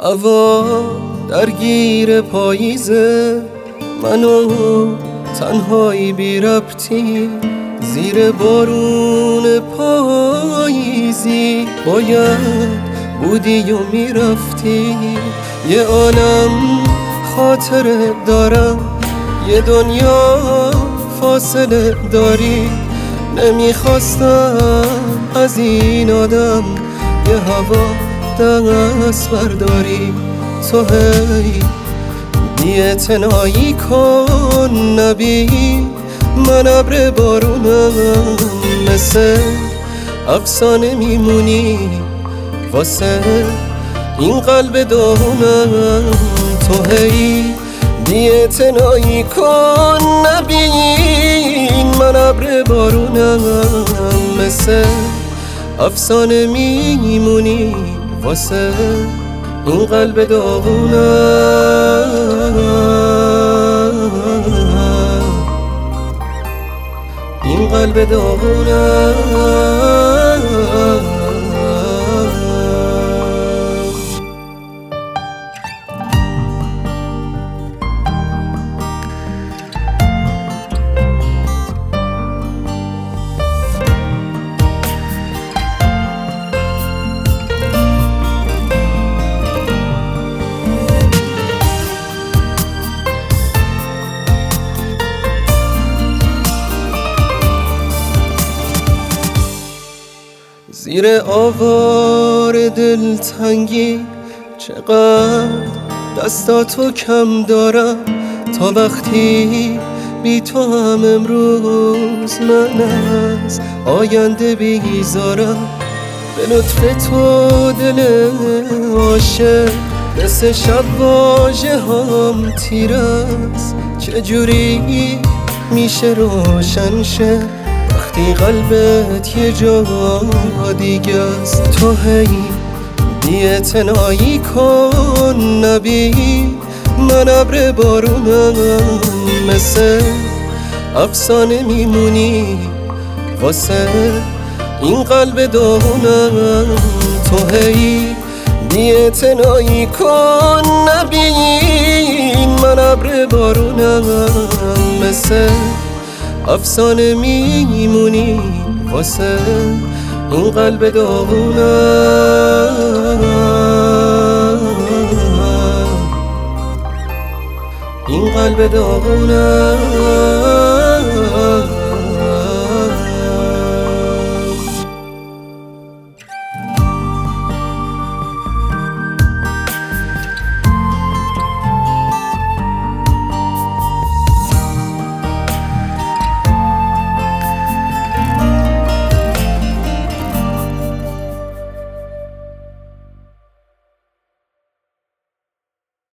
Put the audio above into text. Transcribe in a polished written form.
هوا درگیر پاییزه، منو تنهایی بی ربطی زیر بارون پاییزی. باید بودی و میرفتی. یه عالم خاطره دارم، یه دنیا فاصله داری. نمیخواستم از این آدم یه هوا دست برداری. تو هی بی‌اعتنایی کن نبی، من ابر بارونم، مثل افسانه میمونی واسه این قلب داغونم. تو هی بی‌اعتنایی کن نبی، من ابر بارونم، مثل افسانه میمونی واسه این قلب داغونم، این قلب داغونم. زیر آوار دلتنگی چقدر دستاتو کم دارم. تا وقتی بی تو هم امروز من از آینده بیزارم. به لطف تو دل عاشق مثل شب واژه هم تیر است. چجوری میشه روشن شه وقتی قلبت یه جا دیگه است؟ تو هی بی‌اعتنایی کن نبی، من ابر بارونم، مثل افسانه میمونی واسه این قلب داغونم. تو هی بی‌اعتنایی کن نبی، من ابر بارونم، مثل افسانه میمونی واسه این قلب داغونم، این قلب داغونم.